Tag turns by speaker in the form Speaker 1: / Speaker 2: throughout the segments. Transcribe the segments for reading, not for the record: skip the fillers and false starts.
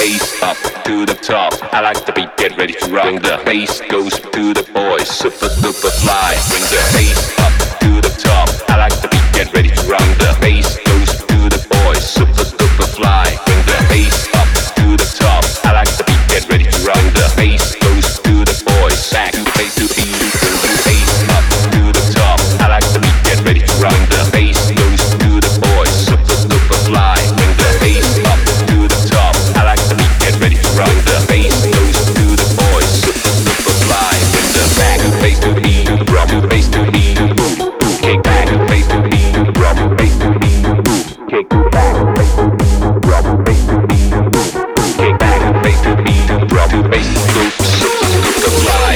Speaker 1: bass up to the top. I like the beat, get ready to rock. Bring the bass goes to the boys, super duper fly. Bring the bass up to the top. I like the beat, get ready to rock. The bass goes to the boys, super duper fly. Bring the bass up to the top. I like the beat, get ready to rock. The bass goes to the boys, back to the bass to the beat. Bring the bass up to the top. I like the beat, get ready to rock. The bass goes to the boys, super duper fly. Bring the bass up to the top. I like the beat, get ready to rock. The bass goes to the boys, super duper fly. Bring the back to the bass to the beat, to the drum, to the bass to the beat, to the boom, boom. Kick back to the bass to the beat, to the drum, to the bass to the beat, to the boom. Kick back to the bass to the beat, to the drum, to the bass to the beat, to the boom. Kick back to the bass to the beat, to the drum, to the bass to the beat, super duper fly.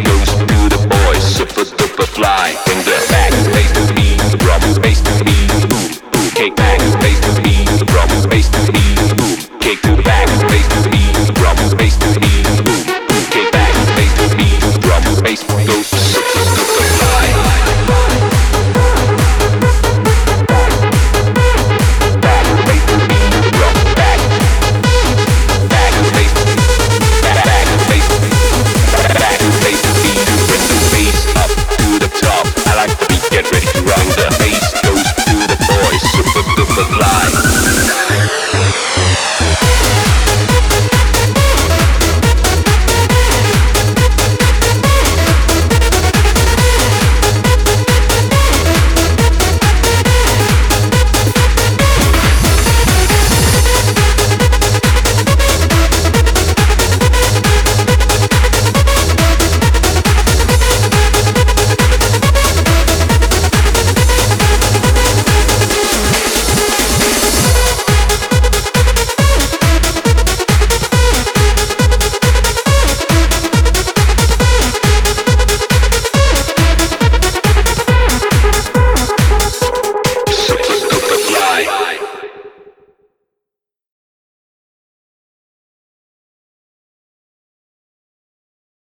Speaker 1: Bring the bass to the beat, to the drum, to the bass to the beat, to the